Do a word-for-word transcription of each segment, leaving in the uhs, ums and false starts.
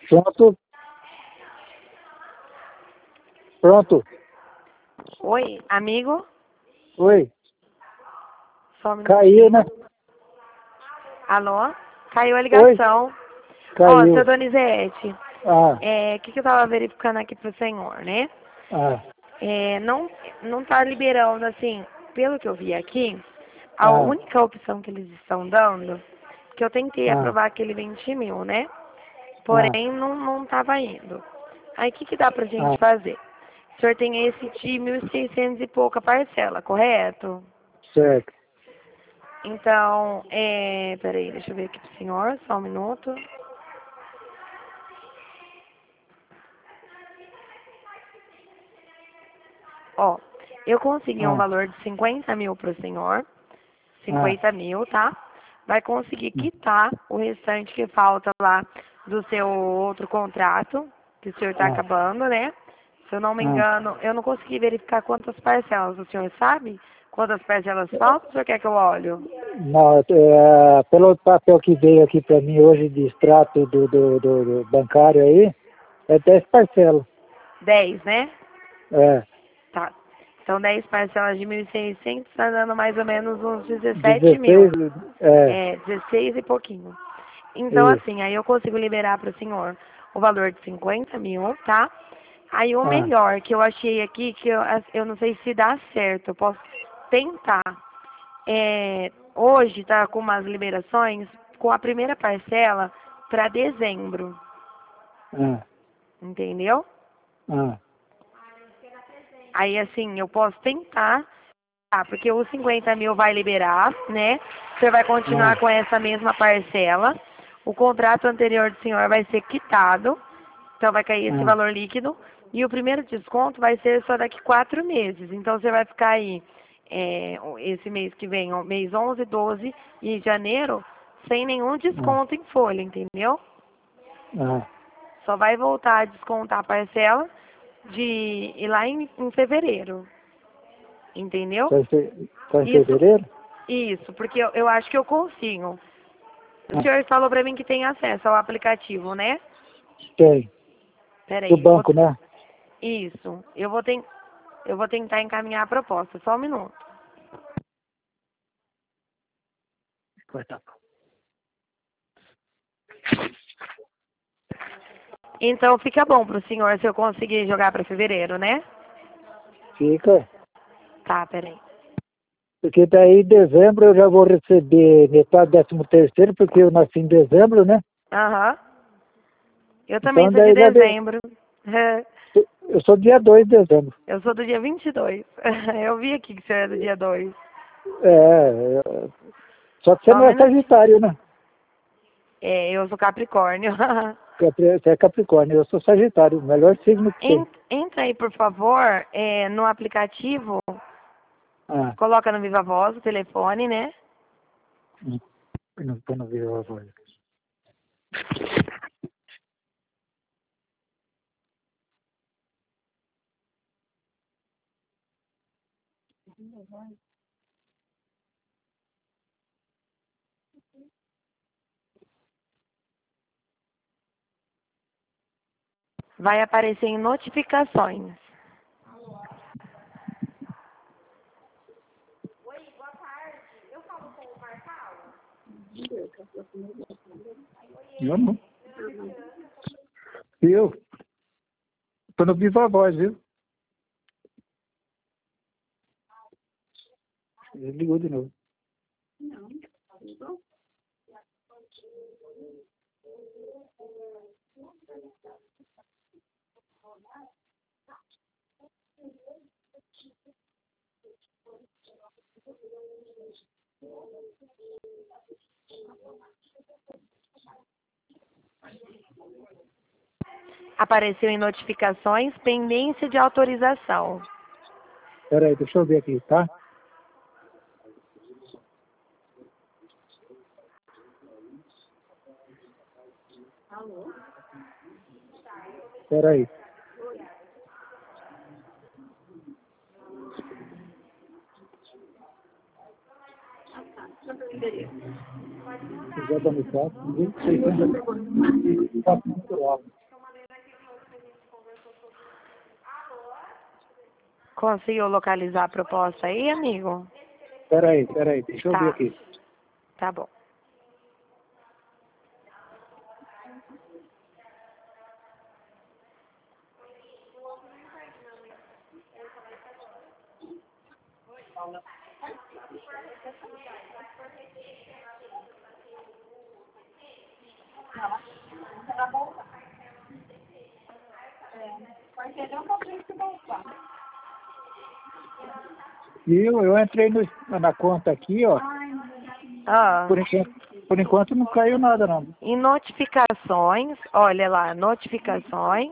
Pronto. Pronto. Oi, amigo? Oi. Só um Caiu, né? minutinho. Alô? Caiu a Oi. ligação. Ó, Caiu. seu Donizete, Ah, é, o que, que eu tava verificando aqui pro senhor, né? ah, É, não, não tá liberando, assim, pelo que eu vi aqui, a ah, única opção que eles estão dando, que eu tentei ah, aprovar aquele vinte mil, né? ah, Porém, não, não tava indo. Aí, o que, que dá pra gente ah, fazer? O senhor tem esse de mil e seiscentos e pouca parcela, correto? certo. Então, é... Peraí, deixa eu ver aqui pro senhor, só um minuto. Ó, eu consegui um Ah, valor de cinquenta mil pro senhor. ah, cinquenta mil, tá? Vai conseguir hum, quitar o restante que falta lá do seu outro contrato, que o senhor tá ah, acabando, né? Se eu não me ah. engano, eu não consegui verificar quantas parcelas. O senhor sabe quantas parcelas faltam? O senhor quer que eu olho? Não, é, pelo papel que veio aqui para mim hoje de extrato do, do, do, do bancário aí, é dez parcelas. Dez, né? É, Tá. Então, dez parcelas de mil e seiscentos tá dando mais ou menos uns dezessete dezesseis, mil. é, É, dezesseis e pouquinho. Então, isso. assim, aí eu consigo liberar para o senhor o valor de cinquenta mil, tá? Aí o Ah, melhor que eu achei aqui, que eu, eu não sei se dá certo, eu posso tentar. É, hoje tá com umas liberações com a primeira parcela para dezembro, ah, entendeu? ah, Aí assim, eu posso tentar, tá? Porque os cinquenta mil vai liberar, né? Você vai ah, continuar com essa mesma parcela. O contrato anterior do senhor vai ser quitado, então vai cair esse ah, valor líquido. E o primeiro desconto vai ser só daqui quatro meses. Então você vai ficar aí, é, esse mês que vem, ó, mês onze, doze e janeiro, sem nenhum ah, desconto em folha, entendeu? ah. Só vai voltar a descontar a parcela de ir lá em, em fevereiro, entendeu? Só em, fe- só em Isso, fevereiro? isso, porque eu, eu acho que eu consigo. O Ah, senhor falou pra mim que tem acesso ao aplicativo, né? tem. Do Peraí, eu vou. banco, né? Isso, eu vou, ten... eu vou tentar encaminhar a proposta, só um minuto. Corta. Então fica bom pro senhor se eu conseguir jogar pra fevereiro, né? Fica. Tá, peraí. Porque daí em dezembro eu já vou receber metade do décimo terceiro, porque eu nasci em dezembro, né? Aham. Eu também Então sou de daí já de... dezembro. eu sou dia dois de dezembro. Eu sou do dia vinte e dois. Eu vi aqui que o senhor é do dia dois. É, é, só que você Só um não é minutinho. Sagitário, né? É, eu sou Capricórnio. Capri- Você é Capricórnio, eu sou Sagitário, o melhor signo que tem. En- Entra aí, por favor, é, no aplicativo, Ah, coloca no Viva Voz o telefone, né? não, não, eu não vi a voz. Vai aparecer em notificações. Eu não. Eu? Tô no Viva Voz, viu? Ele ligou de novo. Apareceu em notificações, pendência de autorização. Pera aí, deixa eu ver aqui, tá? Pera aí. José Bonifácio, mil seiscentos e quatro. Conseguiu localizar a proposta aí, amigo? Peraí, peraí, deixa eu Tá. ver aqui. Tá bom. E eu, eu entrei no, na conta aqui, ó. Ah, Por enquanto, por enquanto não caiu nada, não. em notificações, olha lá, notificações.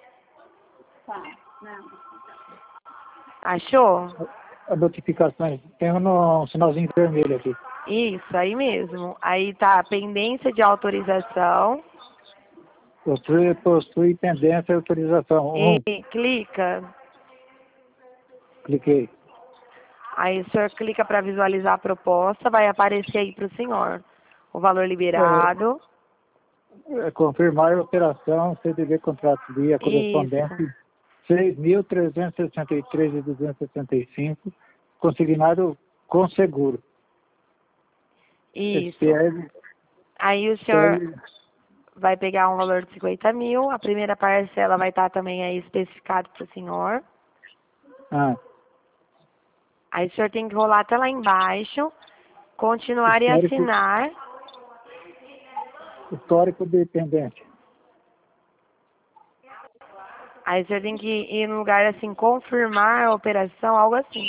Achou? As notificações. Tem um, um sinalzinho vermelho aqui. Isso, aí mesmo. Aí tá pendência de autorização. Possui, possui pendência e autorização. Um, E clica. cliquei. Aí o senhor clica para visualizar a proposta, vai aparecer aí para o senhor o valor liberado. É, confirmar a operação, C D B contrato via correspondente Isso, seis mil trezentos e sessenta e três e duzentos e sessenta e cinco, consignado com seguro. isso. P L, Aí o senhor vai pegar um valor de cinquenta mil, a primeira parcela vai estar também aí especificado para o senhor. ah, Aí o senhor tem que rolar até lá embaixo, continuar e histórico, assinar. histórico de pendência. Aí o senhor tem que ir no lugar assim, confirmar a operação, algo assim.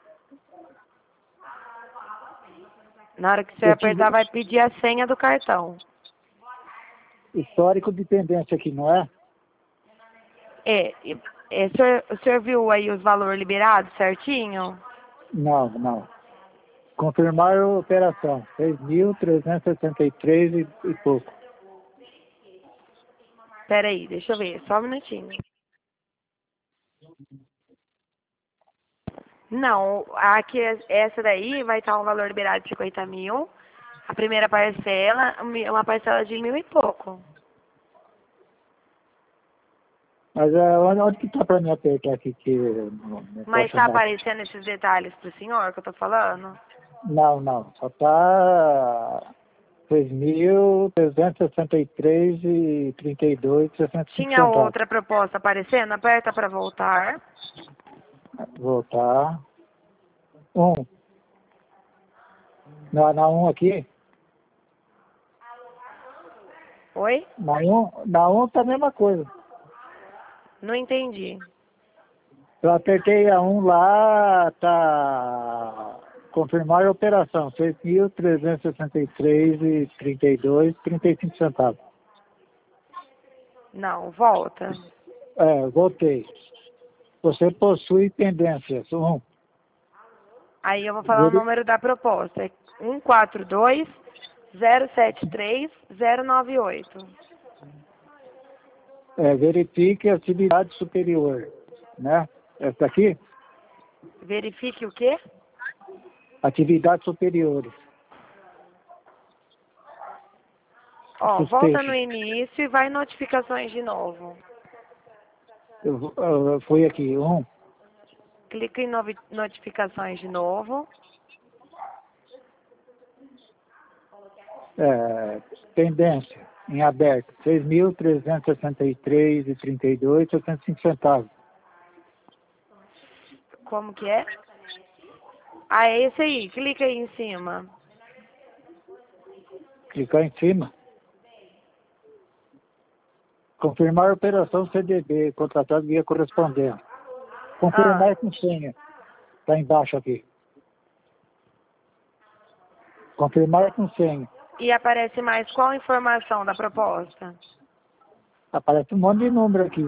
Na hora que o senhor Eu tive apertar, vai pedir a senha do cartão. histórico de pendência aqui, não é? É, e- é, o senhor, o senhor viu aí os valores liberados certinho? Não, não. Confirmar a operação, seis mil trezentos e sessenta e três e, e pouco. Pera aí, deixa eu ver, só um minutinho. Não, aqui, essa daí vai estar um valor liberado de cinquenta mil. A primeira parcela, uma parcela de mil e pouco. Mas é, onde, onde que está para me apertar aqui que eu não, não Mas posso está andar? aparecendo esses detalhes pro senhor que eu tô falando? Não, não. Só está seis mil trezentos e sessenta e três e trinta e dois, sessenta e cinco Tinha centavos. outra proposta aparecendo? Aperta para voltar. Voltar. Um. Na, na um aqui? Oi? Na um, na um tá a mesma coisa. Não entendi. Eu apertei a um lá, tá... Confirmar a operação, seis mil trezentos e sessenta e três e trinta e dois, trinta e cinco centavos. Não, volta. É, voltei. Você possui pendências. Um. Aí eu vou falar o Veri- número da proposta. É um quatro dois zero sete três zero nove oito. é, verifique a atividade superior, né? Essa aqui, Verifique o quê? atividades superiores. Ó, volta no Suspeito. início e vai em notificações de novo. Eu, eu, fui aqui, um, Clica em novi- notificações de novo. é, pendência, em aberto, seis mil trezentos e sessenta e três e trinta e dois, sessenta e cinco centavos. Como que é? Ah, é esse aí. Clica aí em cima. Clicar em cima. Confirmar a operação C D B, contratado via correspondente. Confirmar Ah, com senha. Está embaixo aqui. Confirmar com senha. e aparece mais qual informação da proposta? Aparece um monte de número aqui.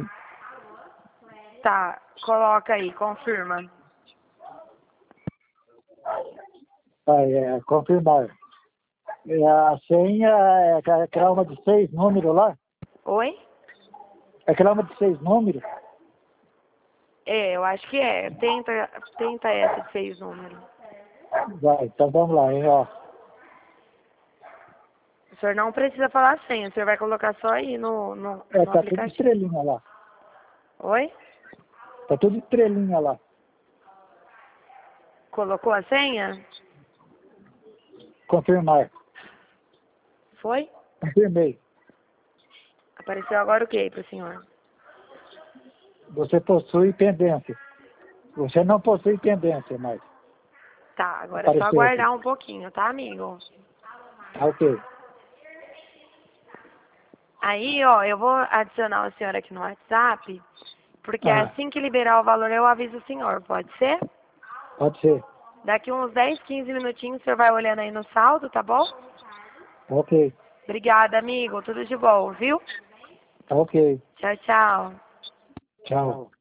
Tá, coloca aí, confirma. Ah, é, confirmar. É, a senha é aquela aquela uma de seis números lá. Oi? É aquela uma de seis números. É, eu acho que é. Tenta, tenta essa de seis números. Vai, então vamos lá, hein, ó. senhor não precisa falar a senha, o senhor vai colocar só aí no, no, É, no tá tudo aplicativo. estrelinha lá. Oi? Tá tudo estrelinha lá. Colocou a senha? Confirmar. Foi? Confirmei. Apareceu agora o que para o senhor? Você possui pendência. Você não possui pendência mais. Tá, agora é só Apareceu aqui. aguardar um pouquinho, tá, amigo? Tá ok. Aí, ó, eu vou adicionar o senhor aqui no WhatsApp, porque Ah, assim que liberar o valor eu aviso o senhor, pode ser? pode ser. Daqui uns dez, quinze minutinhos o senhor vai olhando aí no saldo, tá bom? Tá ok. Obrigada, amigo. Tudo de bom, viu? Tá ok. Tchau, tchau. Tchau.